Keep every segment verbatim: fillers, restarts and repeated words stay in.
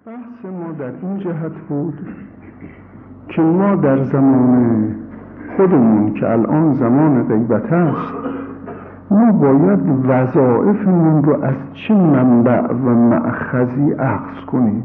بحث ما در این جهت بود که ما در زمان خودمون که الان زمان غیبت است، ما باید وظایفمون رو از چه منبع و مأخذی اخذ کنیم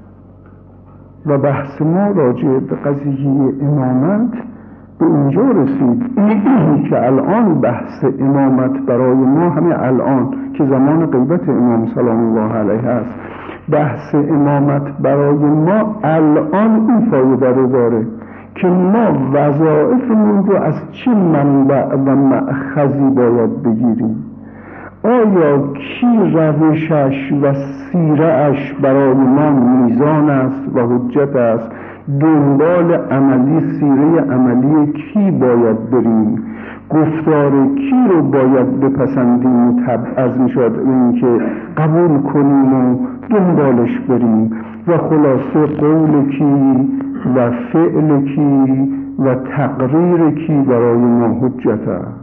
و بحث ما راجع به قضیه امامت به اینجا رسید که الان بحث امامت برای ما همه الان که زمان غیبت امام سلام الله علیه است، بحث امامت برای ما الان این فایده رو داره که ما وظایفمون رو از چه منبع و مأخذی باید بگیریم. آیا کی روشش و سیره‌اش برای ما میزان است و حجت است؟ دنبال عملی سیره عملی کی باید بریم؟ گفتار کی رو باید بپسندیم و تبعض میشد این که قبول کنیم و دنبالش بریم و خلاصه قول کی و فعل کی و تقریر کی برای ما حجت است؟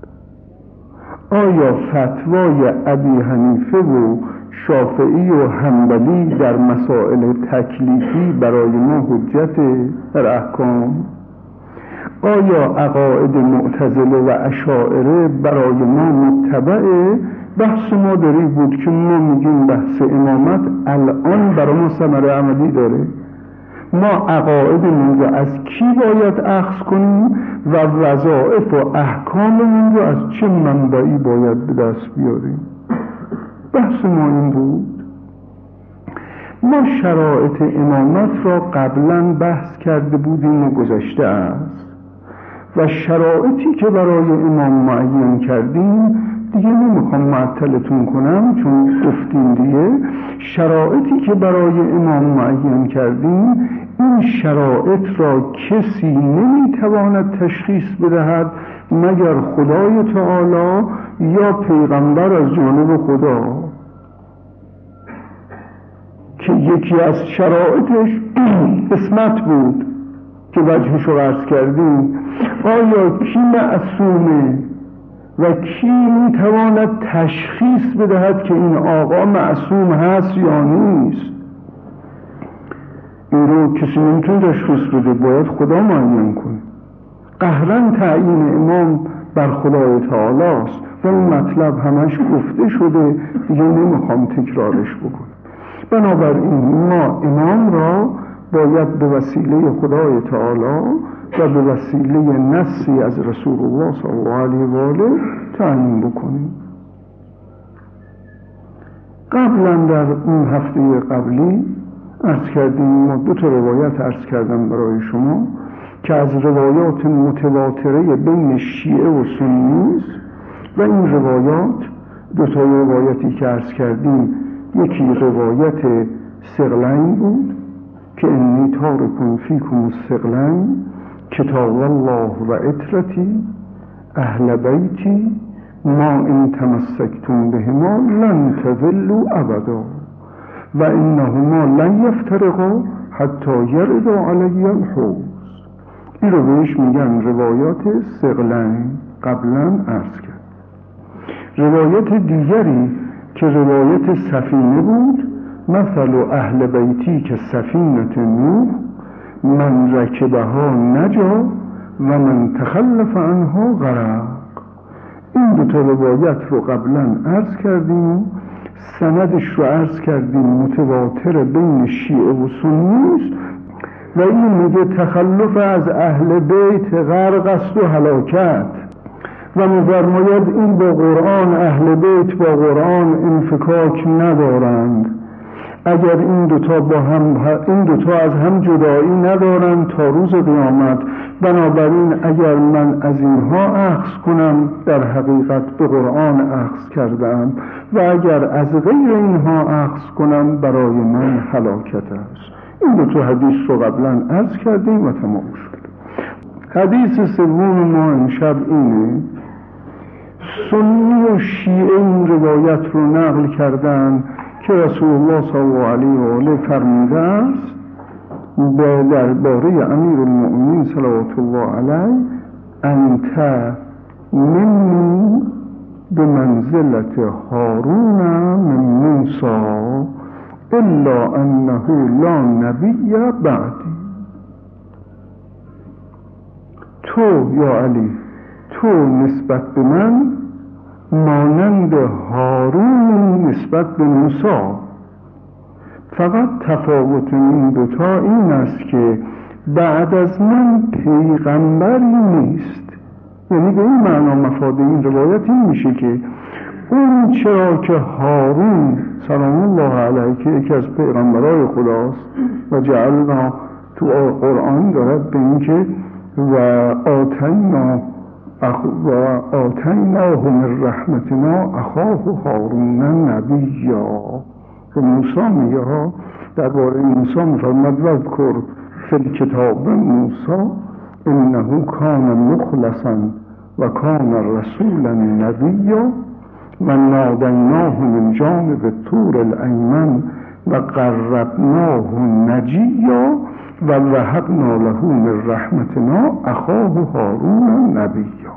آیا فتوای ابی حنیفه و شافعی و حنبلی در مسائل تکلیفی برای ما حجت در احکام؟ آیا عقاید معتزله و اشاعره برای ما متبعه؟ بحث ما داری بود که ما میگیم بحث امامت الان برای ما ثمره عملی داره. ما عقایدمون رو از کی باید اخذ کنیم و وظایف و احکاممون رو از چه منبعی باید به دست بیاریم. بحث ما این بود. ما شرایط امامت را قبلا بحث کرده بودیم و گذشته است و شرایطی که برای امام معین کردیم دیگه نمیخوام معطلتون کنم چون گفتیم دیگه شرایطی که برای امام معین کردیم، این شرایط را کسی نمیتواند تشخیص بدهد مگر خدای تعالی یا پیغمبر از جانب خدا که یکی از شرایطش اسمت بود که وجهش رو عرض کردیم. آیا کی معصومه و کی میتواند تشخیص بدهد که این آقا معصوم هست یا نیست؟ این رو کسی نمیتونه تشخیص بده، باید خدا معین کنه. قهرا تعیین امام بر خدای تعالی است و این مطلب همش گفته شده، دیگه نمیخوام تکرارش بکنم. بنابراین ما امام را باید به وسیله خدای تعالی و به وسیله نصی از رسول الله صلی الله علیه و آله تعیین بکنیم. قبلا در اون هفته قبلی عرض کردیم، ما دو تا روایت عرض کردم برای شما که از روایات متواتره بین شیعه و سنی است و این روایات دو تا روایتی که عرض کردیم، یکی روایت ثقلین بود که انی تارک فیکم الثقلین کتاب الله و عترتی اهل بیتی ما ان تمسکتم بهما لن تضلوا ابدا و انهما لن یفترقا حتی یردا علی الحوض. این رو بهش میگن روایات ثقلین. قبلا عرض کرد روایت دیگری که روایت سفینه بود، مثل اهل بیتی که سفینه نوح من رکبها نجا و من تخلف عنها غرق. این دو تا روایت رو قبلا عرض کردیم، سندش رو عرض کردیم متواتر بین شیعه و سنی است و این میگه تخلف از اهل بیت غرق است و هلاکت و می‌فرماید این با قرآن، اهل بیت با قرآن انفکاک ندارند. اگر این دوتا با هم این دوتا از هم جدایی ندارند تا روز قیامت، بنابراین اگر من از اینها اخذ کنم در حقیقت به قرآن اخذ کردم و اگر از غیر اینها اخذ کنم برای من هلاکت است. این دوتا حدیث رو قبلا عرض کردیم و تمام شد. حدیث سوم ما امشب اینه. سنی و شیعه این روایت رو نقل کردن که رسول الله صلی الله علیه و آله فرموده است به درباره امیر المؤمنین صلوات الله علیه انت منی به منزلت هارون من موسی الا انه لا نبی بعدی. تو یا علی، تو نسبت به من مانند هارون نسبت به موسی، فقط تفاوت این دوتا این است که بعد از من پیغمبری نیست. یعنی به این معنا مفاد این روایت این میشه که اون چرا که هارون سلام الله علیه که یکی از پیغمبرای خداست و جعلنا تو قرآن دارد به این که و آتینا و آتیناه من رحمتنا اخاه هارون نبیا. که موسی میگه ها درباره موسی میفرماد واذکر فی الکتاب موسی انه کان مخلصا و کان رسولا نبیا و نادیناه من جانب الطور الایمن و قربناه نجیا و وهبنا له من رحمتنا اخاه هارون نبیا.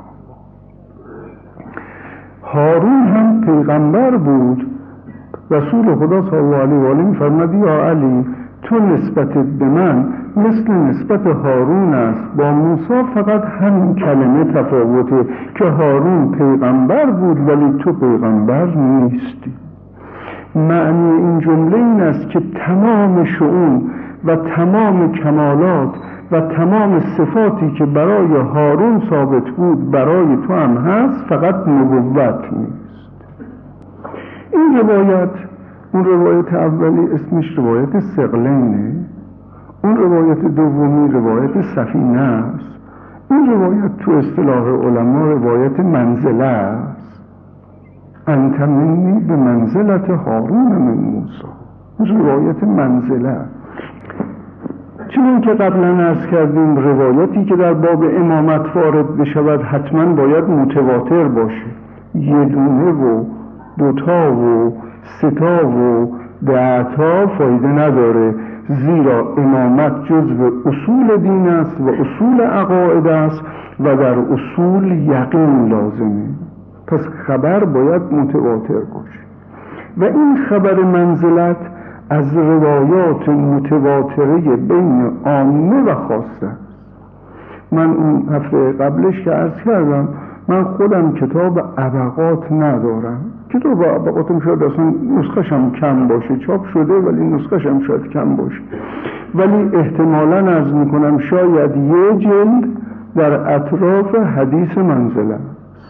هارون هم پیغمبر بود. رسول خدا صلی الله علیه و آله می‌فرماد یا علی، تو نسبت به من مثل نسبت هارون است با موسی، فقط همین کلمه تفاوته که هارون پیغمبر بود ولی تو پیغمبر نیستی. معنی این جمله این است که تمام شؤون و تمام کمالات و تمام صفاتی که برای هارون ثابت بود برای تو هم هست، فقط نبوت نیست. این روایت، اون روایت اولی اسمش روایت ثقلینه، اون روایت دومی روایت سفینه است. این روایت تو اصطلاح علما روایت منزله است. انت منی به منزلت هارون من موسی، روایت منزله. چون که قبلا عرض کردیم روایتی که در باب امامت وارد بشود حتما باید متواتر باشه. یه دونه و دوتا و ستا و دهتا فایده نداره، زیرا امامت جزو اصول دین است و اصول عقاید است و در اصول یقین لازمه. پس خبر باید متواتر باشه و این خبر منزلت از روایات متواتره بین عامه و خاصه است. من اون هفته قبلش که عرض کردم من خودم کتاب ابقات ندارم. کتاب ابقاتم شاید اصلا نسخش هم کم باشه، چاپ شده ولی نسخش هم شاید کم باشه، ولی احتمالاً عرض میکنم شاید یه جلد در اطراف حدیث منزله است.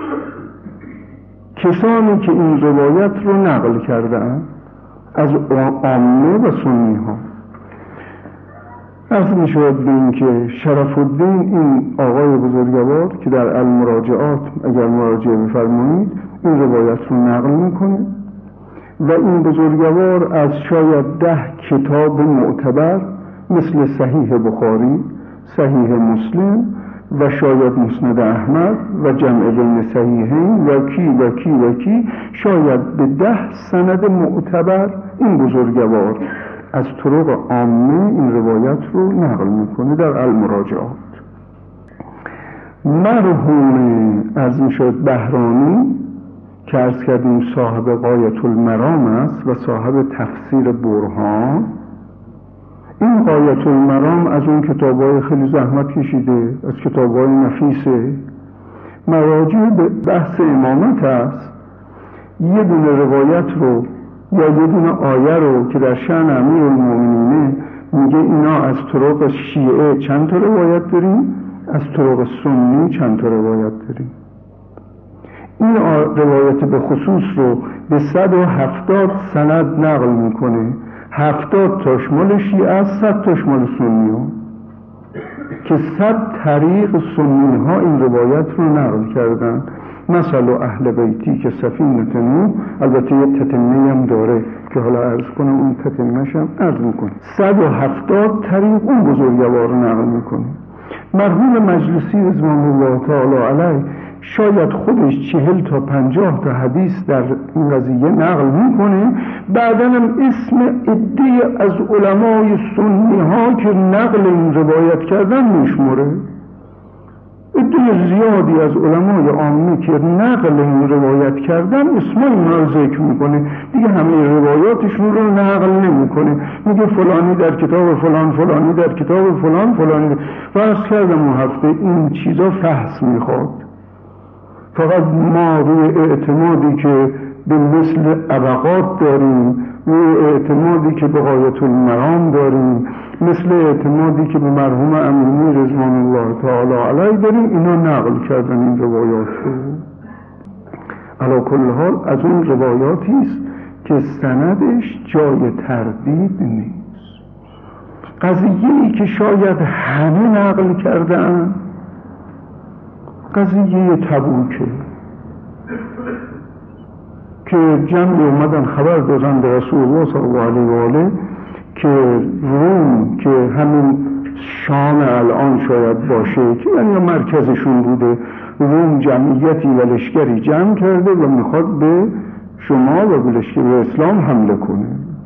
کسانی که این روایت رو نقل کردن از عامه و سنی ها، عرض می شود به این که شرف الدین این آقای بزرگوار که در المراجعات اگر مراجعه بفرمایید این روایت رو نقل میکنه و این بزرگوار از شاید ده کتاب معتبر مثل صحیح بخاری، صحیح مسلم و شاید مسند احمد و جمع بین صحیحین و کی و کی و کی شاید به ده سند معتبر این بزرگوار از طرق عامه این روایت رو نقل میکنه در المراجعات. مرحوم از میشد بهرانی که عرض کردیم صاحب غایت المرام است و صاحب تفسیر برهان. این غایت المرام از اون کتابای خیلی زحمت کشیده، از کتابای نفیسه، مراجع به بحث امامت است. یه دونه روایت رو یا یه دونه آیه رو که در شأن امیرالمومنینه میگه اینا از طرق شیعه چند تا روایت داریم، از طرق سنی چند تا روایت داریم. این روایت به خصوص رو به صد و هفتاد سند نقل میکنه. هفتاد تاش مال شیعه است، صد تاش مال سنی ها، که صد طریق سنی ها این روایت رو نقل کردن. مثلا اهل بیتی که سفینه نوح، البته یه تتمه هم داره که حالا عرض کنم اون تتمهش هم عرض میکنه. صد و هفتاد طریق اون بزرگوار رو نقل میکنه. مرحوم مجلسی رضوان الله تعالی علیه شاید خودش چهل تا پنجاه تا حدیث در این قضیه نقل میکنه، بعداً هم اسم عده از علمای سنی ها که نقل این روایت کردن میشموره. عده زیادی از علمای عامه که نقل این روایت کردن اسمای اونا رو ذکر میکنه، دیگه همه روایاتشون رو نقل نمیکنه، میگه فلانی در کتاب فلان، فلانی در کتاب فلان، فلانی. و عرض کردم اون هفته این چیزا فحص میخواد. فقط ما روی اعتمادی که به مثل ابقات داریم، روی اعتمادی که به غایت المرام داریم، مثل اعتمادی که به مرحوم امینی رضوان الله تعالی علیه داریم، اینا نقل کردن این روایات رو. علی کل حال از اون روایاتی است که سندش جای تردید نیست. قضیه‌ای که شاید همه نقل کردن قضیه تبوکه که جمعی اومدن خبر دادن به رسول الله صلی الله علیه و آله که روم که همین شام الان شاید باشه که یعنی مرکزشون بوده، روم جمعیتی و لشکری جمع کرده و میخواد به شما و به لشکر اسلام حمله کنه.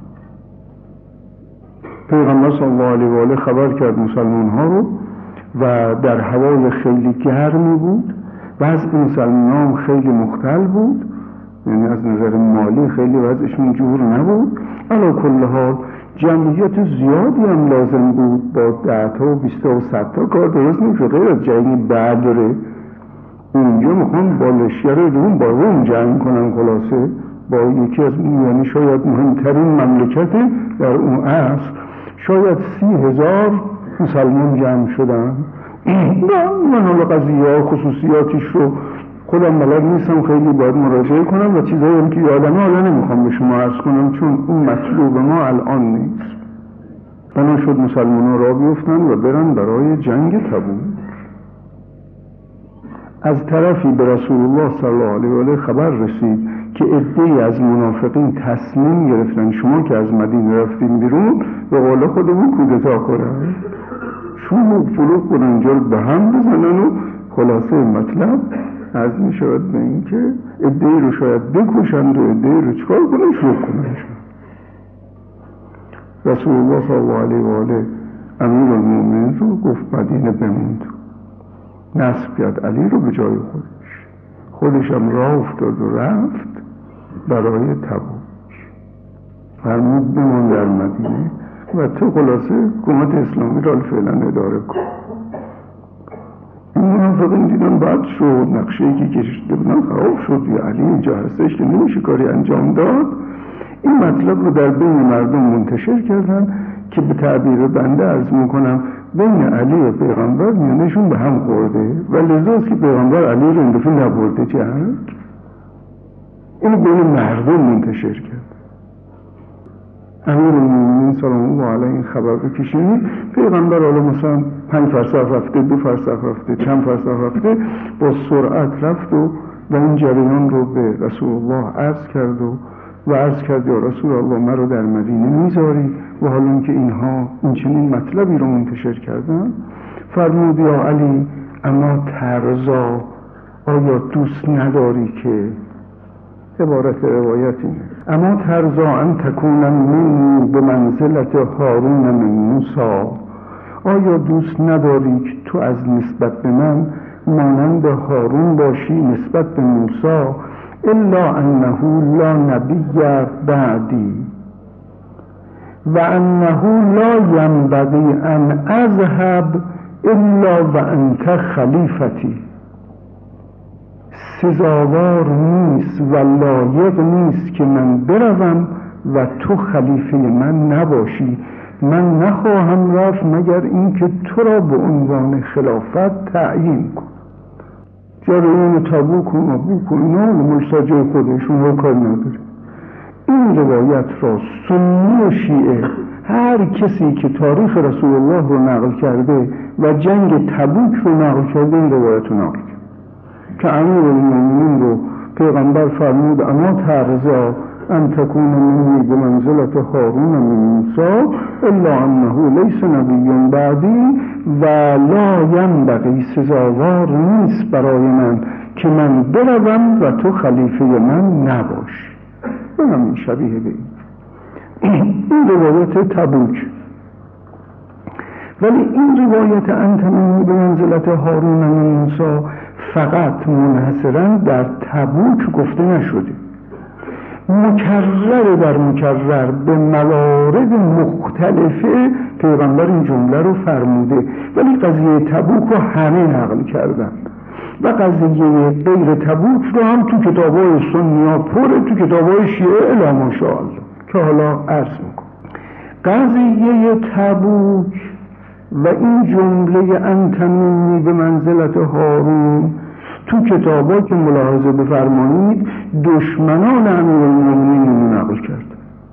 پیغمبر صلی الله علیه و آله خبر کرد مسلمان ها رو و در هوای خیلی گرمی بود و از مسلمان هم خیلی مختل بود، یعنی از نظر مالی خیلی وضعشون جور نبود. علی کل حال جمعیت زیادی هم لازم بود، با ده تا و بیست تا و صد تا کار درست نمیشه. غیر از جنگ بدر اونجا میخوان با لشکر روم با روم جنگ کنن، خلاصه با یکی از یعنی شاید مهمترین مملکت در اون عصر، شاید سی هزار مسلمان جمع شدن. من حالا قضیه ها خصوصیاتش رو خودم بلد نیستم، خیلی باید مراجعه کنم و چیزایی هم که یادمه حالا نمیخوام به شما عرض کنم چون اون مطلوب ما الان نیست. بنا شد مسلمان ها را بیفتن و برن برای جنگ تبوک. از طرفی به رسول الله صلی الله علیه و آله خبر رسید که عده‌ای از منافقین تصمیم گرفتن شما که از مدینه رفتین بیرون به قول خودمون کودتا کنن، شروع فروغ کنن، اینجا رو به هم بزنن و خلاصه مطلب از می شود به این که عده‌ای رو شاید بکشند و عده‌ای رو چکار کنن، شروع کنن. رسول الله صلی الله علیه و آله امیر المؤمنین رو گفت مدینه بموند، نصب کرد علی رو به جای خودش، خودش هم راه افتاد و رفت برای تبوک. فرمود بمون در مدینه و تو خلاصه حکومت اسلامی را فعلا اداره کن. این منافقین دیدن بعد شد، نقشه‌ای که کشیده بودن خراب شد، یا علی اینجا هستش که نمیشه کاری انجام داد. این مطلب رو در بین مردم منتشر کردن که به تعبیر بنده عرض میکنم بین علی و پیغمبر میانشون به هم خورده و لذاست که پیغمبر علی رو این دفعه نبرده جنگ، اینو بین مردم منتشر کرد. امیر المؤمنین سلام الله علیه این خبر رو کشید. پیغمبر حالا مثلا پنج فرسخ رفته، دو فرسخ رفته، چند فرسخ رفته، با سرعت رفت و و این جریان رو به رسول الله عرض کرد و و عرض کرد یا رسول الله من رو در مدینه میذاری و حالا اینکه اینها این چنین مطلبی رو منتشر کردن. فرمود یا علی اما ترضا، آیا دوست نداری که عبارت روایت اینه اما ترضا ان تکون منی به منزلت هارون من موسی، آیا دوست نداری که تو از نسبت به من مانند هارون باشی نسبت به موسی؟ الا انه لا نبی بعدی و انه لا ینبغی ان اذهب الا و انت خلیفتی. سزاوار نیست و لایق نیست که من بروم و تو خلیفه من نباشی. من نخواهم رفت مگر اینکه تو را به عنوان خلافت تعیین کن. جریان تبوک و مبوک و اینا مستجر خودشون رو کار نداره. این روایت را سنی و شیعه هر کسی که تاریخ رسول الله رو نقل کرده و جنگ تبوک رو نقل کرده این روایت رو نقل کرده که امیر المؤمنین رو پیغمبر فرمود اما ترضا ان تکون منی به منزلت هارون من موسی الا انه لیس نبی بعدی و لا ینبغی، سزاوار نیست برای من که من بروم و تو خلیفه من نباش. و همین شبیه به این این روایت تبوک. ولی این روایت انت منی به منزلت هارون و موسی فقط منحصرا در تبوک گفته نشده، مکرر در مکرر به موارد مختلفه پیغمبر این جمله رو فرموده، ولی قضیه تبوک رو همه نقل کردن و قضیه غیر تبوک رو هم تو کتابای سنی ها پره، تو کتابای شیعه الا ماشاءالله که حالا عرض میکنم. قضیه تبوک و این جمله انت منی به منزلت هارون تو کتابا که ملاحظه بفرمایید دشمنان امیرالمومنین رو نقل کرد.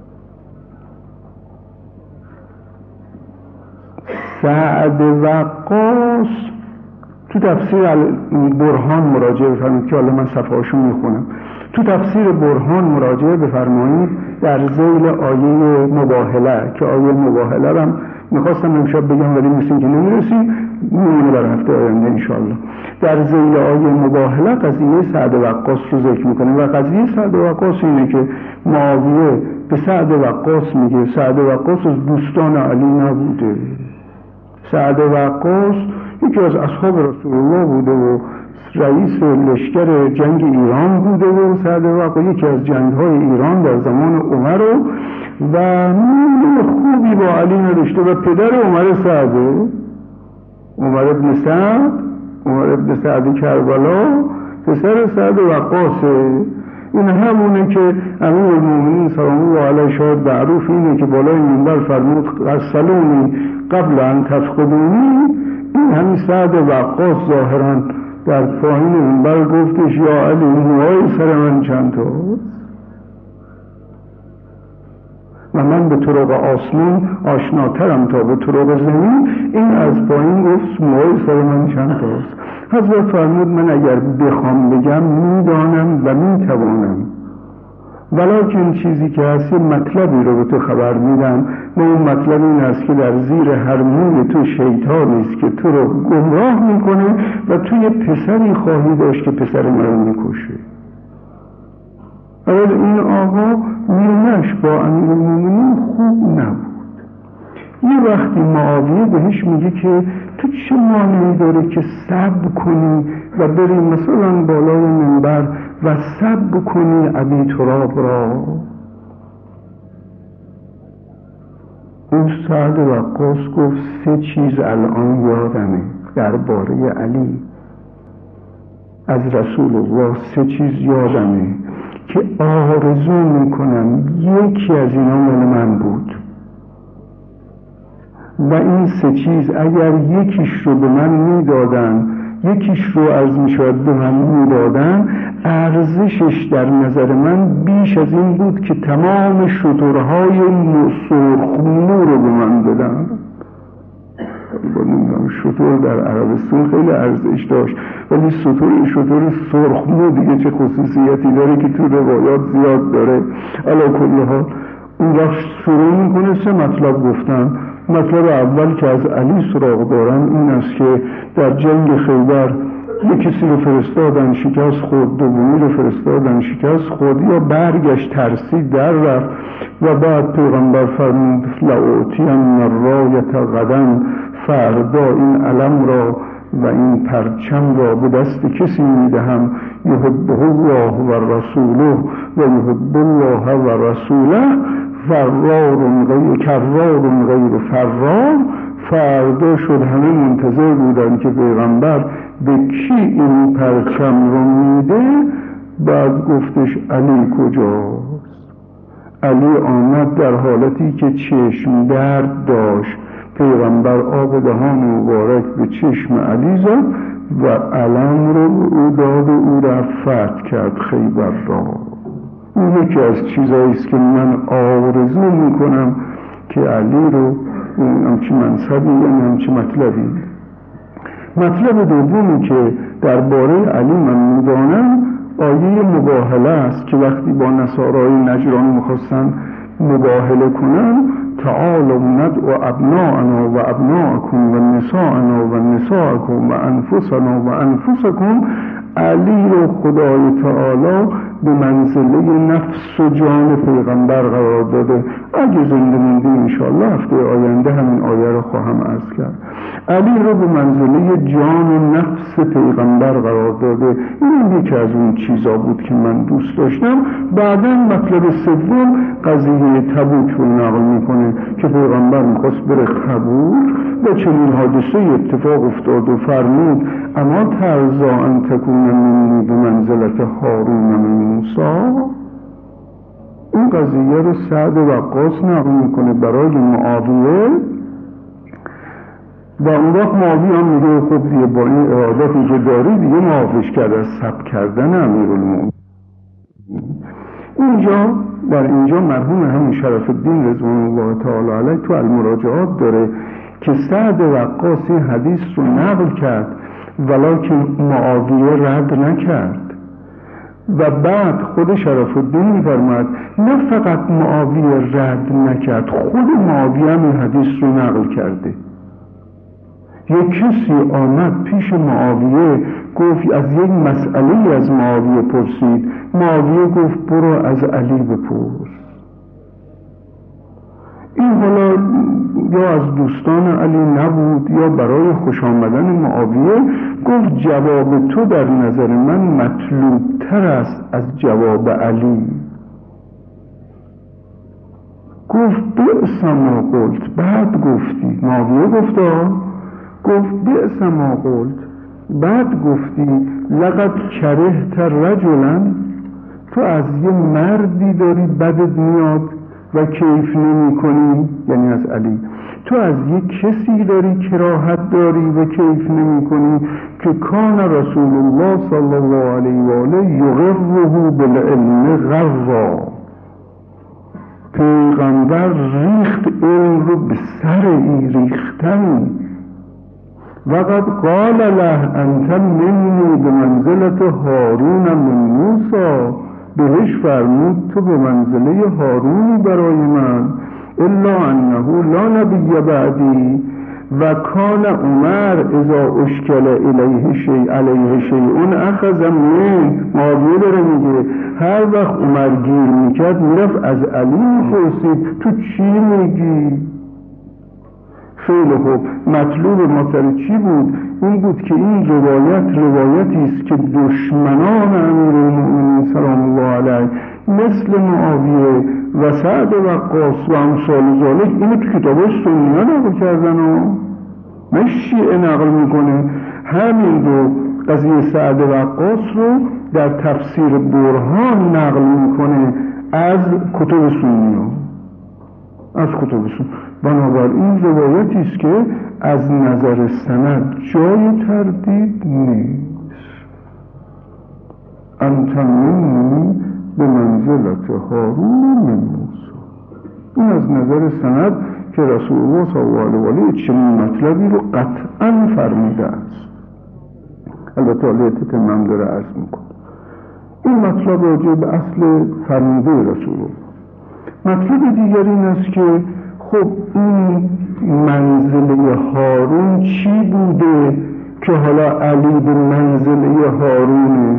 سعد وقاص تو تفسیر برهان مراجعه بفرمایید که حالا من صفحاشو میخونم. تو تفسیر برهان مراجعه بفرمایید در ذیل آیه مباهله که آیه مباهله رو هم میخواستم امشب بگم ولی مثل که نمیرسیم، میمونه برای هفته آینده انشاءالله. در ذیل آیه مباهله قضیه سعد وقاص رو ذکر میکنه و قضیه سعد وقاص اینه که معاویه به سعد وقاص میگه سعد وقاص از دوستان علی نبوده، سعد وقاص یکی از اصحاب رسول الله بوده و رئیس لشکر جنگ ایران بوده و سعد وقاص یکی از جنگ‌های ایران در زمان عمر و میل خوبی با علی نداشته و پدر عمر سعده، عمر ابن سعد، عمر ابن سعد کربلا، پسر سعد وقاصه. این همونه که امیرالمومنین سلام الله علیه شاهد معروف اینه که بالای منبر فرمود غسلونی قبل ان تفقدونی. این همین سعد وقاص ظاهرا در پایین منبر گفتش یا علی موهای سر من چند تاست و من به طرق آسمان آشناترم تا به طرق زمین. این از پایین گفت موهای سر من چند تاست. حضرت فرمود من اگر بخوام بگم میدانم و میتوانم، ولیکن چیزی که هست مطلبی رو به تو خبر میدم و اون مطلب این است که در زیر هر موی تو شیطانی است که تو رو گمراه میکنه و تو یه پسری خواهی داشت که پسر من رو میکشه. از این آقا میرنش با امیرالمومنین خوب نبود. یه وقتی معاویه بهش میگه که تو چه مانعی داره که صبر کنی و بری مثلا بالای منبر و صبر کنی ابی تراب را. اون سعد وقاص گفت سه چیز الان یادمه درباره علی از رسول الله، سه چیز یادمه که آرزو میکنم یکی از اینا مال من بود و این سه چیز اگر یکیش رو به من میدادن، یکیش رو عرض میشود به من میدادن، ارزشش در نظر من بیش از این بود که تمام شترهای سرخمو رو به من بدن. شتر در عربستان خیلی ارزش داشت ولی شتر شتر سرخمو دیگه چه خصوصیتی داره که تو روایات زیاد داره. علی کل حال اون وقت شروع میکنه سه مطلب گفتن. مطلب اول که از علی سراغ دارن این است که در جنگ خیبر یک کسی رو فرستادن شکست خورد، دومی رو فرستادن شکست خورد یا برگشت ترسید در رفت و بعد پیغمبر فرمود لأعطین الرایة غدا، فردا این علم را و این پرچم را به دست کسی میدهم یحبه الله و رسوله و یحب الله و رسوله فرار غیر کرار غیر فرار. فردا شد همه منتظر بودن که پیغمبر به کی این پرچم رو میده. بعد گفتش علی کجاست؟ علی آمد در حالتی که چشم درد داشت. پیغمبر آب دهان مبارک به چشم علی زد و علم رو او داد و او را فتح کرد خیبر را. این یکی از چیزایی است که من آرزو میکنم که علی رو همچی منصبی یعنی همچی مطلبی. مطلب دومی که درباره علی من میدانم آیه مباهله است که وقتی با نصارای نجران میخواستن مباهله کنن تعالوا ندعو ابناءنا و ابناءکم و نساءنا و نساءکم و انفسنا و انفسکم، علی رو خدای تعالی به منزله نفس و جان پیغمبر قرار داده. اگه زنده موندی انشاءالله هفته آینده همین آیه رو خواهم عرض کرد. علی رو به منزله جان و نفس پیغمبر قرار داده. این یکی از اون چیزا بود که من دوست داشتم. بعدا مطلب سوم قضیه تبوک رو نقل میکنه که پیغمبر میخواست بره تبوک و چنین حادثه اتفاق افتاد و فرمود اما ترضا ان تکون منی به منزلت هارون من موسی. این قضیه رو سعد وقاص نقل میکنه برای معاویه و اون وقت معاویه هم میگه خب دیگه با این ارادتی که داری دیگه معافش کرده از سب کردن امیرالمومنین. اینجا در اینجا مرحوم همین شرف الدین رضوان الله تعالی علیه تو المراجعات داره که سعد وقاص این حدیث رو نقل کرد ولکن معاویه رد نکرد و بعد خود شرف الدین می‌فرماید نه فقط معاویه رد نکرد، خود معاویه هم این حدیث رو نقل کرده. یک کسی آمد پیش معاویه گفت از یک مسئله از معاویه پرسید. معاویه گفت برو از علی بپرس. این حالا یا از دوستان علی نبود یا برای خوش آمدن معاویه گفت جواب تو در نظر من مطلوب تر است از جواب علی. گفت بئس ما قلت. بعد گفتی معاویه گفتا گفت بئس ما قلت بعد گفتی لقد کرهت رجلا، تو از یه مردی داری بدت میاد و کیف نمی کنی، یعنی از علی. تو از یک کسی داری کراهت داری و کیف نمی کنی که کان رسول الله صلی الله علیه و آله یغره بالعلم غرا. پیغمبر ریخت علم رو به سر این ریختن. وقد قال له انت منی به منزلت هارون من موسی، بهش فرمود تو به منزله هارونی برای من. الا انه لا نبی بعدی و کان عمر اذا اشکل الیه شیء علیه شیء اخذ من. معاویه داره میگه هر وقت عمر گیر میکرد میرفت از علی میپرسید تو چی میگی؟ خیلی خوب. مطلوب ما سر چی بود؟ این بود که این روایت روایتی است که دشمنان امیرالمومنین سلام الله علیه مثل معاویه و سعد وقاص و امثال ذالک اینو تو کتابای سنیه نقل کردن و نه شیعه نقل میکنه. همین رو قضیه سعد وقاص رو در تفسیر برهان نقل میکنه از کتب سنیه از کتب سنیه. بنابراین روایتی است که از نظر سند جای تردید نیست. انت منی به منزلت هارون من موسی. این از نظر سند که رسول الله صلی الله علیه و آله چنین مطلبی رو قطعا فرموده است. البته علیه تتمم داره عرض میکنه. این مطلب راجع به اصل فرموده رسول الله. مطلب دیگر این است که خب این منزله هارون چی بوده که حالا علی به منزله هارونه؟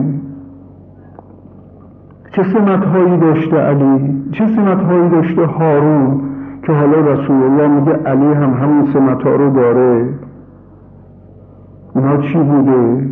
چه سمت‌هایی داشته علی؟ چه سمت‌هایی داشته هارون که حالا رسول الله میگه علی هم همون سمت‌ها رو داره؟ اونا چی بوده؟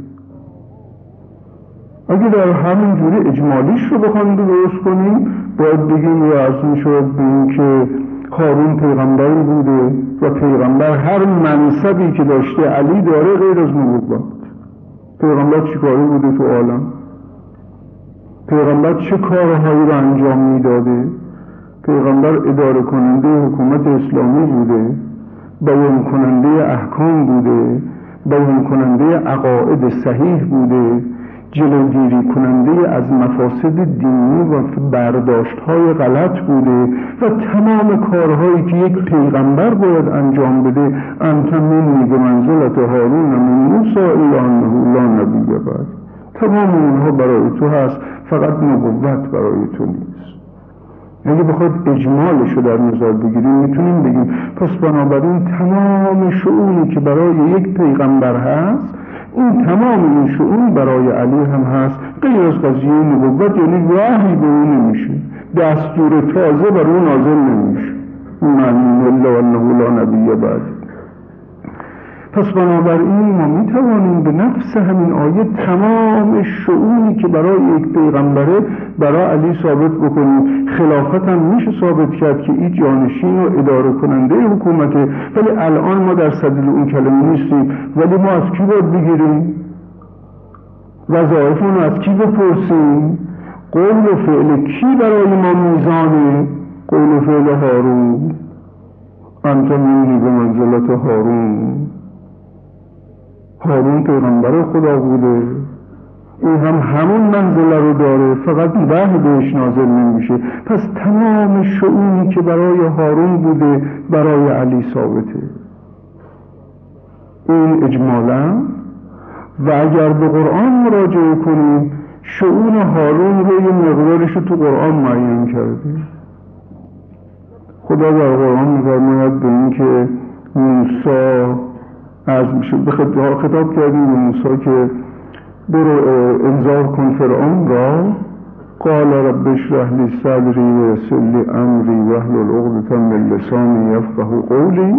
اگه در همین جوری اجمالیش رو بخوایم درست کنیم باید بگیم یا از این شد به این که هارون پیغمبری بوده و پیغمبر هر منصبی که داشته علی داره غیر از نبوت. پیغمبر چی کاری بوده تو عالم؟ پیغمبر چه کارهایی رو انجام میداده؟ پیغمبر اداره کننده حکومت اسلامی بوده، بیان کننده احکام بوده، بیان کننده عقاید صحیح بوده، جلوگیری کننده از مفاسد دینی و برداشت‌های غلط بوده و تمام کارهایی که یک پیغمبر باید انجام بده. انت منی به منزلت هارون من موسی الا انه لا نبی بعد. تمام اونها برای تو هست، فقط نبوت برای تو نیست. اگه بخواید اجمالش رو در نظر بگیریم میتونیم بگیم پس بنابراین تمام شؤونی که برای یک پیغمبر هست این تمام این شؤون برای علی هم هست، غیر از قضیه نبوت، یعنی وحی به اون نمیشه، دستور تازه بر اون نازل نمیشه. من الله انه لا نبی بعد. پس بنابراین ما میتوانیم به نفس همین آیه تمام شؤونی که برای یک پیغمبره برای علی ثابت بکنیم. خلافت هم میشه ثابت کرد که این جانشین و اداره کننده حکومته، ولی الان ما در صدد اون کلمه نیستیم. ولی ما از کی باید بگیریم؟ وظایفمون از کی بپرسیم؟ قول و فعل کی برای ما میزانه؟ قول و فعل هارون. انت منی به منزلت هارون. هارون پیغمبر خدا بوده، این هم همون منزله رو داره، فقط وحی بهش نازل نمیشه. پس تمام شؤونی که برای هارون بوده برای علی ثابته. این اجمالا. و اگر به قرآن مراجعه کنیم شؤون هارون رو یه مقدارش رو تو قرآن معین کرده. خدا در قرآن می‌فرماید به این که موسی از میشه به خطاب کردیم به موسی که برو انذار کن فرعون را. قال رب اشرح لی صدری و یسر لی امری واحلل عقدة من لسانی یفقهوا قولی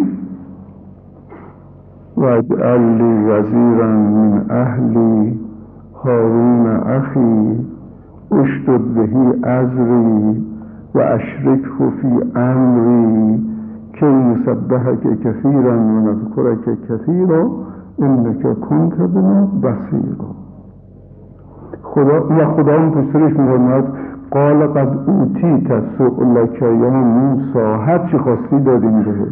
واجعل لی وزیرا من اهلی هارون اخی اشدد به ازری و اشرکه فی امری کی نسبحک کثیرا و نذکرک کثیرا انک کنت بنا بصیرا. خدا یا خدا اون پسرش می‌فرماید قال قد اوتیت سؤلک یا موسی، هر چی خواستی دادیم بهت،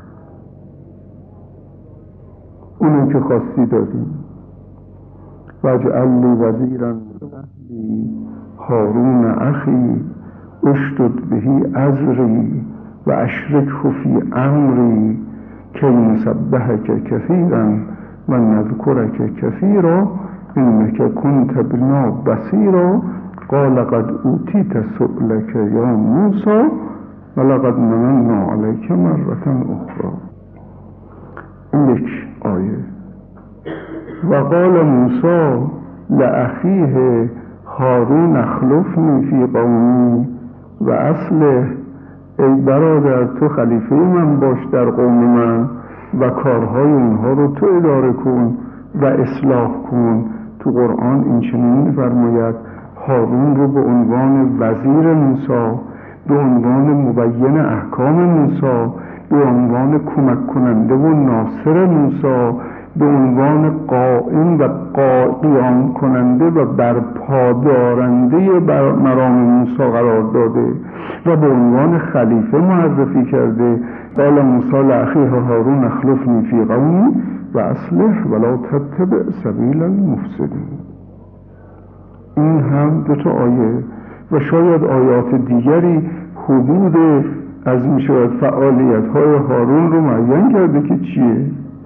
اونو که خواستی دادیم. واجعل لی وزیرا من اهلی هارون اخی اشدد به ازری و اشرکه فی امری کی نسبحک کثیرا و نذکرک کثیرا انک کنت بنا بصیرا. قال قد اوتیت سؤلک یا موسی ولقد مننا علیک مرة اخرى. این یک آیه. و قال موسی لاخیه هارون اخلفنی فی قومی و اصلح، ای برادر تو خلیفه من باش در قوم من و کارهای اونها رو تو اداره کن و اصلاح کن. تو قرآن این چنین می‌فرماید هارون رو به عنوان وزیر موسی، به عنوان مبین احکام موسی، به عنوان کمک کننده و ناصر موسی، به عنوان قائم و قیام کننده و برپادارنده بر مرام موسی قرار داده و به عنوان خلیفه معرفی کرده. قال موسی لاخیه هارون اخلفنی فی قومی و اصلح ولا تتبع سبیل المفسدین. این هم دو تا آیه و شاید آیات دیگری حدود از میشود فعالیت های هارون رو معین کرده که چیه،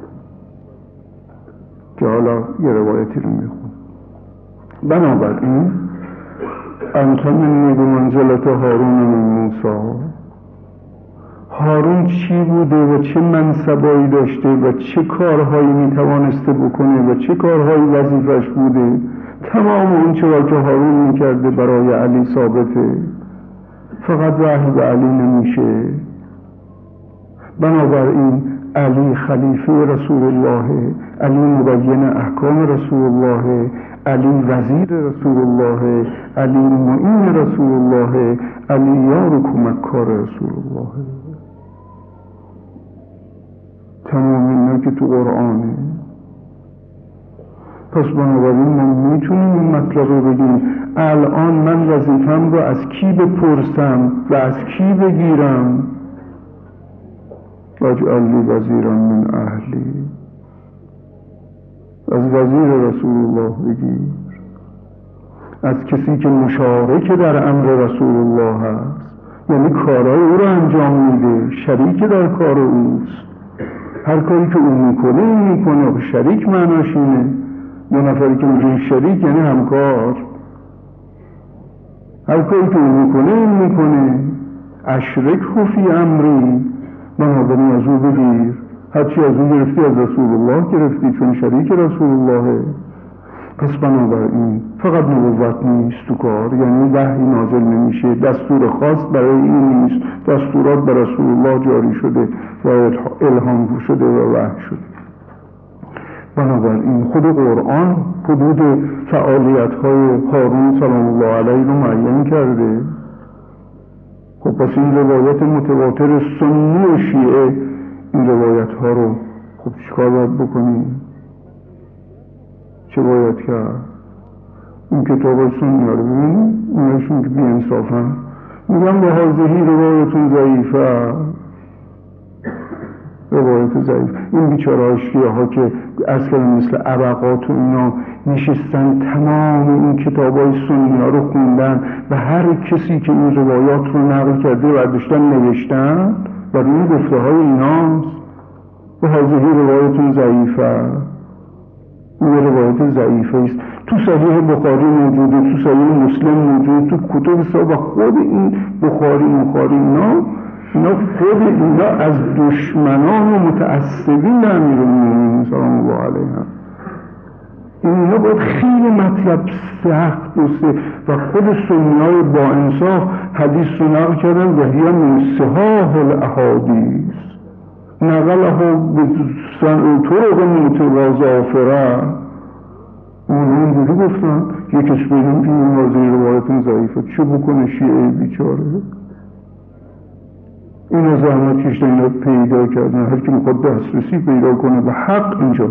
که حالا یه روایتی رو میخون. بنابراین انت منی به منزلت هارون من موسی. هارون چی بوده و چه منصبایی داشته و چه کارهایی میتوانسته بکنه و چه کارهایی وظیفش بوده؟ تمام اون چرا که هارون میکرده برای علی ثابته، فقط وحی به علی نمیشه. بنابراین علی خلیفه رسول الله، علی مبین احکام رسول الله، علی وزیر رسول الله، علی معین رسول الله، علی یار و کمککار رسول الله. تمام اینا که تو قرآنه. پس بنابراین ما میتونیم این مطلب رو بگیم الان من وظیفم رو از کی بپرسم و از کی بگیرم؟ واجعل لی وزیرا من اهلی، از وزیر رسول الله بگیر، از کسی که مشارک در امر رسول الله هست، یعنی کارهای او رو انجام میده، شریک در کار اوست. هر کاری که او میکنه این میکنه. شریک معناش اینه. دو نفری که میگه شریک یعنی همکار. هر کاری که او میکنه این میکنه. اشرک فی امری، بنابراین از او بگیر. هرچی از اون گرفتی از رسول الله گرفتی، چون شریک رسول الله. پس بنابراین فقط نبوت نیست تو کار، یعنی وحی نازل نمیشه، دستور خاص برای این نیست، دستورات بر رسول الله جاری شده و الهام شده و وحی شده. بنابراین خود قرآن حدود فعالیت های هارون سلام الله علیه رو معین کرده. خب پس این روایت متواتر سنی و شیعه این روایت ها رو خب چیکار باید بکنیم؟ چه باید کرد؟ این کتاب سنی ها رو ببینیم، اونشون که بی انصافن میگن به حاضهی روایتون ضعیفه، روایت ضعیف. این بیچاره شیعه ها که از کلم مثل عبقات و اینا نشستن تمام این کتاب های سنی ها رو خوندن و هر کسی که این روایات رو نقل کرده و داشتن نوشتن و این گفته های ایناست. به حاضهی روایتون ضعیفه، این روایت ضعیفه است. تو صحیح بخاری موجوده، تو صحیح مسلم موجود، تو کتب صحیح و خود این بخاری مخاری اینا اینا خود اینا از دشمنان و متعصبین امیرالمومنین سلام الله علیهم. اینا باید خیلی مطلب سخت و و خود سنیای با انصاف حدیث رو نقل کردن و هی من صحاح الاحادیث نقلها به طرق متوازافره. اون اینجوری گفتن یکیش بگیم که این واضحی روایتون ضعیفه، چه بکنه شیعه بیچاره؟ اینا زحمت کشتن، اینا پیدا کردن، هر کی میخواد دسترسی پیدا کنه به حق اینجاست.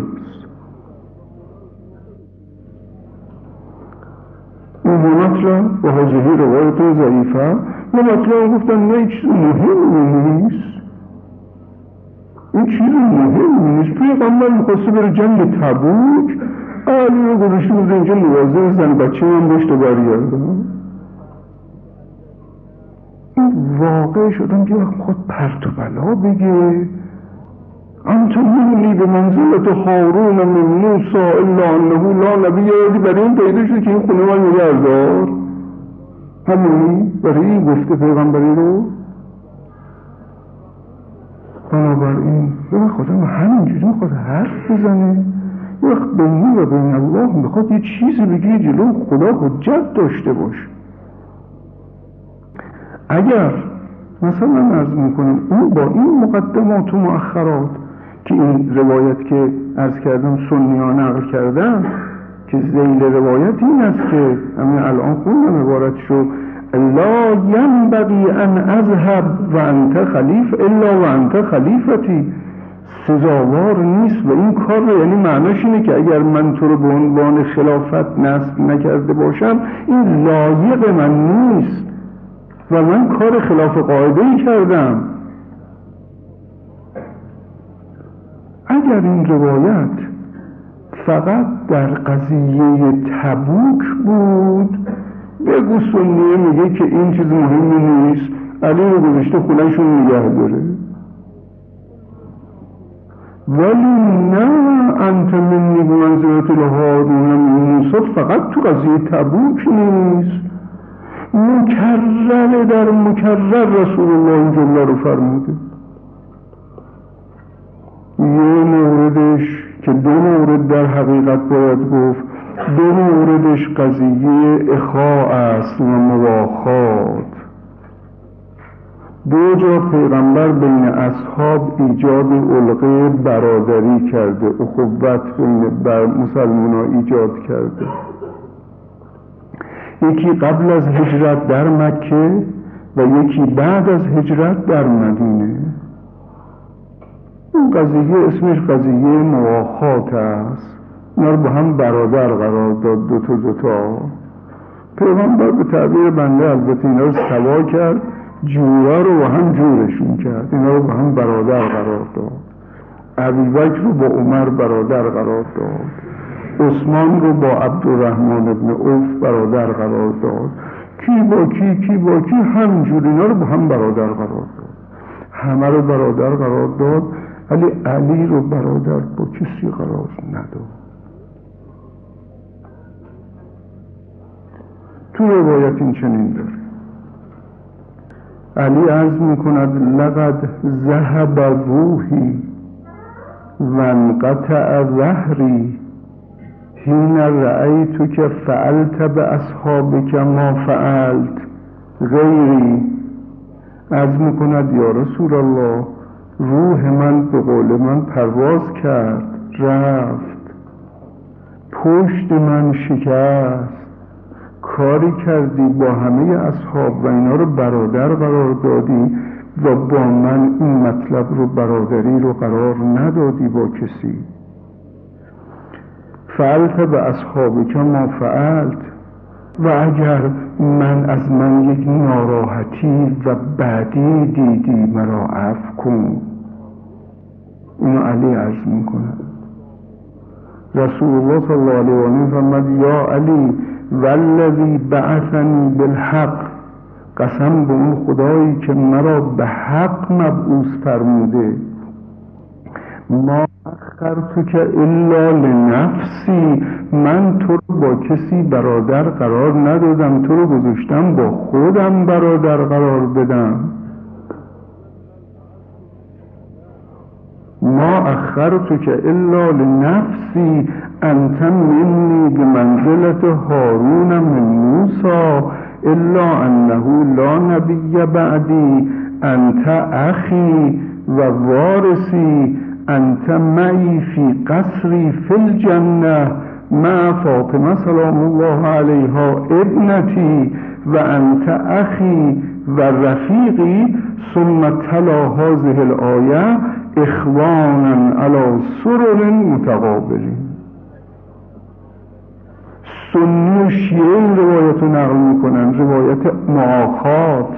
این مطلب و حاضحی روایتون ضعیفه، یه مطلب گفتن نه این چیز مهم نیست، این چیز مهم نیست. پیغمبر میخواسته بره جنگ تبوک، علی رو گذاشته بوده اینجا مواظب زن بچه من داشته برگرده. واقع شدم که وقت خود پرت و بلا بگه انتو منی به منزلت هارون من موسی الا انه لا نبی. یادی برای این پیدا شد که این خونه من نگهدار، همین برای این گفته پیغمبری رو. بنابراین یه خودم همینجوری میخواد حرف بزنه، یه وقت بینی و بین الله میخواد یه چیزی بگه جلو خدا حجت داشته باشه. اگر مثلا عرض میکنیم اون با این مقدمات و مؤخرات که این روایت که عرض کردم سنی ها نقل کردن که ذیل روایت این است که همین الان خوندم عبارت شو لا ینبغی ان اذهب و انت خلیف الا و انت خلیفتی، سزاوار نیست و این کار رو، یعنی معناش اینه که اگر من تو رو به عنوان خلافت نصب نکرده باشم این لایق من نیست و من کار خلاف قاعده‌ای کردم. اگر این روایت فقط در قضیه تبوک بود بگو سنیه میگه که این چیز مهمی نیست، علی رو گذاشته خونه‌شون نگه داره. ولی نه انت منی بمنزلت الهارون من موسی فقط تو قضیه تبوک نیست، مکرر در مکرر رسول الله این جمله رو فرموده. یه موردش که دو مورد در حقیقت باید گفت، دو موردش قضیه اخاء است و مواخات. دو جا پیغمبر بین اصحاب ایجاد علقه برادری کرده، اخوت بین بر مسلمان ها ایجاد کرده. یکی قبل از هجرت در مکه و یکی بعد از هجرت در مدینه. این قضیه اسمش قضیه مواخات است. اینا رو با هم برادر قرار داد، دو تا دو تا. پیغمبر به تعبیر بنده البته اینا رو سوا کرد، جورا رو با هم جورشون کرد، اینا رو با هم برادر قرار داد. ابوبکر رو با عمر برادر قرار داد، عثمان رو با عبدالرحمن ابن عوف برادر قرار داد، کی با کی کی با کی همجور اینا رو با هم برادر قرار داد. همه رو برادر قرار داد ولی علی رو برادر با کسی قرار نداد. تو روایت این چنین داره، علی عرض میکند لقد ذهب روحی و انقطع ظهری حین رأیتک فعلت باصحابک ما فعلت غیری. عرض میکند یا رسول الله روح من به قول من پرواز کرد، رفت، پشت من شکست، کاری کردی با همه اصحاب و اینا رو برادر قرار دادی و با من این مطلب رو برادری رو قرار ندادی با کسی. فعلت به اصحابک ما فعلت، و اگر من از من یک ناراحتی و بدی دیدی مرا عفو کن. اینو علی عرض میکنه. رسول الله صلی الله علیه و آله فرمود یا علی والذی بعثنی بالحق، قسم به اون خدایی که مرا به حق مبعوث فرموده، ما اخرتک الا لنفسی، من تو رو با کسی برادر قرار ندادم، تو رو گذاشتم با خودم برادر قرار بدم. ما اخرتک الا لنفسی انت منی بمنزلت هارون من موسی الا انه لا نبی بعدی انت اخی و وارثی انت معی فی قصری فی الجنه مع فاطمه سلام الله علیها ابنتی و انت اخی و رفیقی. ثم تلا هذه الآیه اخوانا علی سرر متقابلین. سنی و شیعه این روایت رو نقل میکنن، روایت معاخات.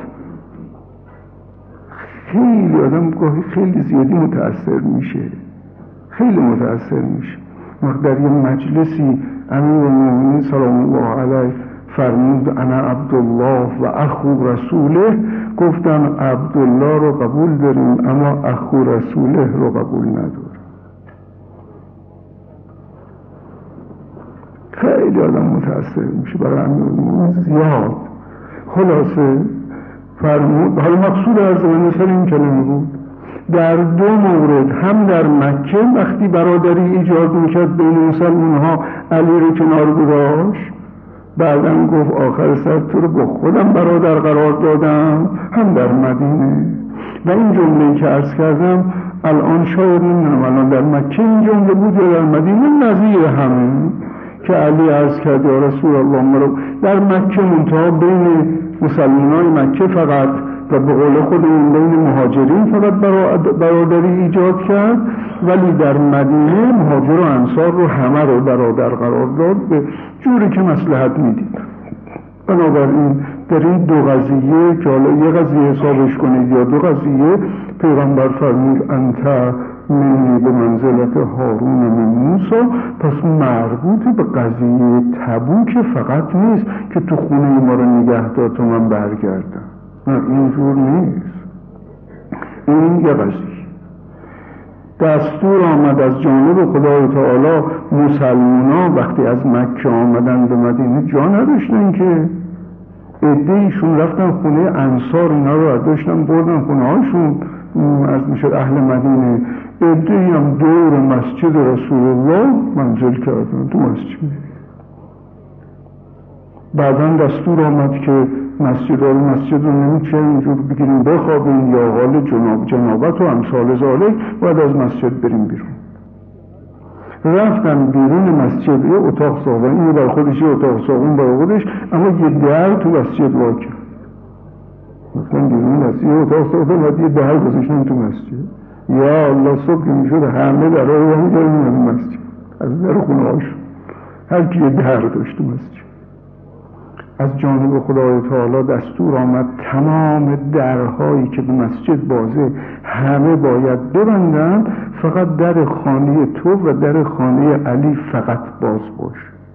خیلی آدم گاهی خیلی زیادی متأثر میشه، خیلی متأثر میشه. وقت در یه مجلسی امیرالمومنین سلام الله علیه فرمود انا عبدالله و اخو رسوله، گفتن عبدالله رو قبول داریم اما اخو رسوله رو قبول نداریم. خیلی آدم متأثر میشه برای امیرالمومنین زیاد. خلاصه فرمود، حالا مقصود عرض من سر این کلمه بود، در دو مورد، هم در مکه وقتی برادری ایجاد میکرد بین مسلمان ها علی رو کنار گذاشت، بعدم گفت آخر سر تو رو با خودم برادر قرار دادم، هم در مدینه. و این جمله که عرض کردم الان شاید نمیدونم الان در مکه این جمله بود یا در مدینه، نظیر همه که علی عرض کرد یا رسول الله مرو در مکه منتها بین مسلمان های مکه فقط و به قول خودمون بین مهاجرین فقط برادری ایجاد کرد، ولی در مدینه مهاجر و انصار رو همه رو برادر قرار داد به جوری که مصلحت میدید. بنابراین در این دو قضیه که حالا یه قضیه حسابش کنید یا دو قضیه، پیغمبر فرمود انت منی به منزلت هارون من موسی. پس مربوط به قضیه تبوک فقط نیست که تو خونه ما رو نگه داد تا من برگردم، نه اینجور نیست. این یه قضیه. دستور آمد از جانب خدای تعالی مسلمان ها وقتی از مکه آمدن به مدینه جا نداشتن که عده ایشون رفتن خونه انصار، اینا رو داشتن بردن خونه هاشون از میشد اهل مدینه. عده هم دور مسجد رسول الله منزل کردن تو مسجد. بعدن دستور آمد که مسجد آل مسجد رو نمیشه اینجور بگیریم بخوابیم یا حال جناب جنابت و امثال ذالک، بعد از مسجد بریم بیرون. رفتن بیرون مسجد یه اتاق ساختن، اینو بر خودش یه اتاق ساختن برای خودش، اما یه در تو مسجد واقع رفتن بیرون مسجد یه اتاق ساختن و یه در گذاشتن تو مسجد. یا الله صبح که میشد همه در های همه در میان مسجد از در خونه هاشون هر کی یه در داشت تو مسجد. از جانب خدای تعالی دستور آمد تمام درهایی که به مسجد بازه همه باید ببندن، فقط در خانه تو و در خانه علی فقط باز باش.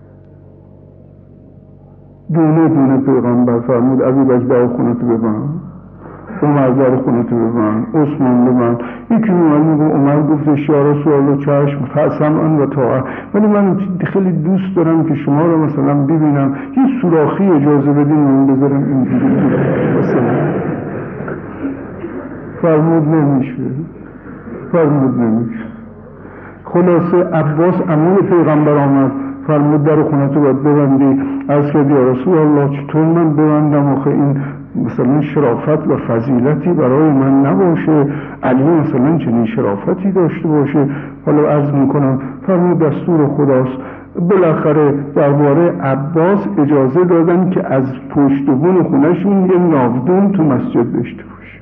دونه دونه پیغمبر فرمود ابوبکر در خونه تو ببند، عمر در خونه تو ببند، عثمان ببند. یکی اومد عمر گفتش یا رسول الله چشم فسمعا و طاعه، ولی من خیلی دوست دارم که شما رو مثلا ببینم، یه سوراخی اجازه بدین من بذارم اینجوری مثلا. فرمود نمیشه، فرمود نمیشه. خلاصه عباس عموی پیغمبر آمد، فرمود در خونتو باید ببندی. عرض کرد یا رسول الله چطور من ببندم؟ آخه این مثلا شرافت و فضیلتی برای من نباشه، علی مثلا چنین شرافتی داشته باشه. حالا عرض میکنم فرمود دستور خداست. بالاخره درباره عباس اجازه دادن که از پشت بون خونهشون یه ناودون تو مسجد داشته باشه،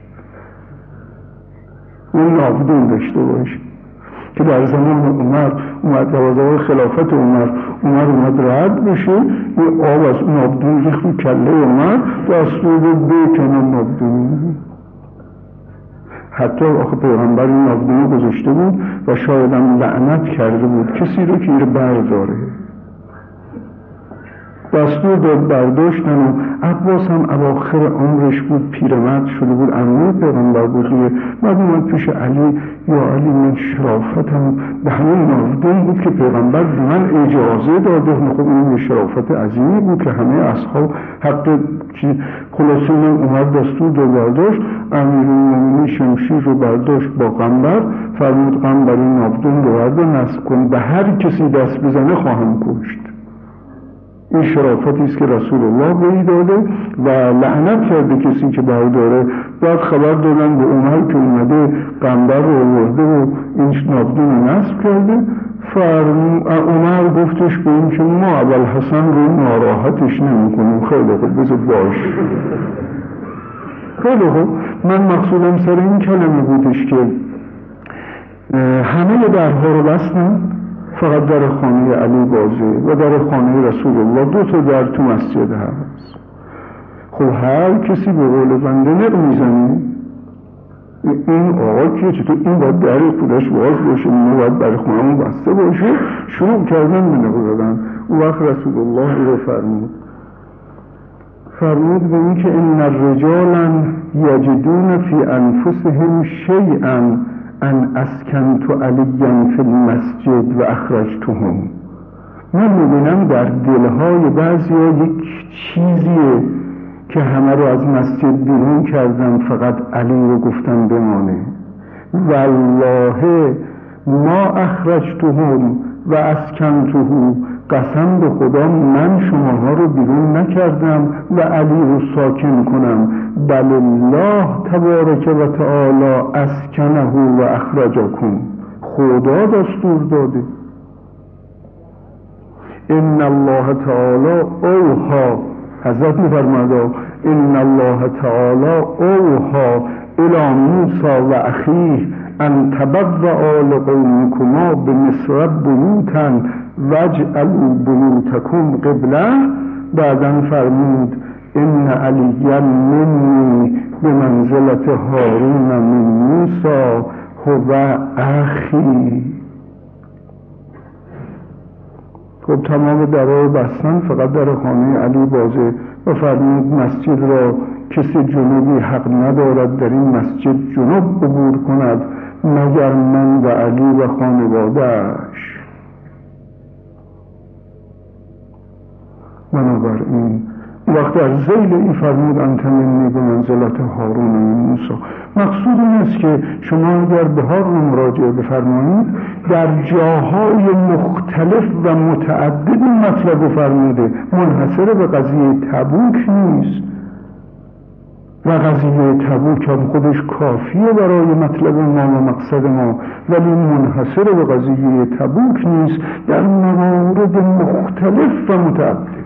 یه ناودون داشته باشه که در زمان عمر اومد دوازده خلافت عمر عمر اومد رد بشه، این آب از ناودون ریخت رو کله عمر، دستور بکنه ناودون. حتی آخه پیغمبر این ناودون رو گذاشته بود و شاید هم لعنت کرده بود کسی رو که این برداره. دستور داد برداشتن و عباس هم اواخر عمرش بود، پیرمرد شده بود، عموی پیغمبر بود. بعد اومد پیش علی، یا علی من شرافتم به همین ناودون بود که پیغمبر به من اجازه داده. خب این شرافت عظیمی بود که همه اصحاب حق خلاصه من اومد دستور داد برداشت. امیرالمومنین شمشیر رو برداشت با قنبر، فرمود قنبر این ناودون رو برد و نصب کن، به هر کسی دست بزنه خواهم کشت. این شرافتی است که رسول الله به ای داده و لعنت کرده کسی که برداره. بعد خبر دادن به عمر که اومده قنبر رو آورده و این ناودون رو نصب کرده. عمر گفتش به این که ما اول حسن رو ناراحتش نمی کنیم. خیلی خوب بذار باش. خیلی خوب. من مقصودم سر این کلمه بودش که همه درها رو بستن، فقط در خانه علی بازه و در خانه رسول الله دو تا در تو مسجد هست. خب هر کسی به قول بنده نر میزنه، این آقا که چطور این باید در خودش باز باشه، این باید در خونهمون بسته باشه. شروع کردن به نگو دادن. اون وقت رسول الله رو فرمود فرمود به این که ان الرجالا یجدون فی انفسهم شیئا ان اسکنت علیا فی المسجد و اخرجتهم. من میبینم در دلهای بعضیا یک چیزیه که همه رو از مسجد بیرون کردم، فقط علی رو گفتم بمانه. والله ما اخرجتهم و اسکنته، قسم به خدا من شماها رو بیرون نکردم و علی رو ساکن کنم، بل الله تبارک و تعالی اسکنه و اخرجکم. خدا دستور داده. ان الله تعالی اوها، حضرت می‌فرماید ان الله تعالی اوها الی موسی و اخیه ان تبوأ لقومکما بمصر بیوتا واجعلوا بیوتکم قبله. بعداً فرمود ان علی منی بمنزلت هارون من موسی هو اخی. خب تمام درها بستن، فقط در خانه علی بازه و فرمود مسجد را کسی جنوبی حق ندارد در این مسجد جنوب عبور کند مگر من و علی و خانواده‌اش. بنابراین وقتی از ذیل این فرمود انت منی به منزلت هارون من موسی. مقصود این است که شما اگر به هارون مراجعه بفرمایید در جاهای مختلف و متعدد این مطلب فرموده، منحصر به قضیه تبوک نیست و قضیه تبوک هم خودش کافیه برای مطلب ما و مقصد ما، ولی منحصر به قضیه تبوک نیست، در موارد مختلف و متعدد.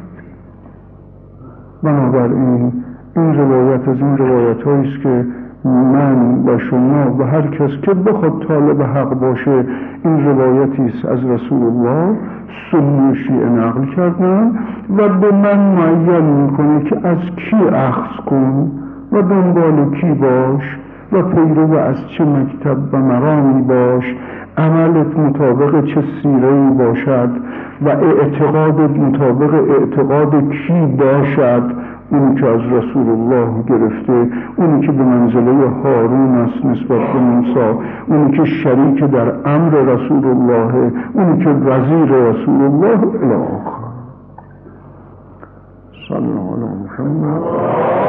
بنابراین این روایت از این روایت هاییست که من و شما و هر کس که بخواد طالب حق باشه این روایتی است از رسول الله سنی و شیعه نقل کردن و به من معین میکنه که از کی اخذ کن و دنبال کی باش و پیرو از چه مکتب و مقامی باش، عملت مطابق چه سیره‌ای باشد و اعتقادت مطابق اعتقاد کی باشد. اونی که از رسول الله گرفته، اونی که به منزله هارون است نسبت به موسی، اونی که شریک در امر رسول الله، اونی که وزیر رسول الله الی آخر. صلی الله علیه و محمد.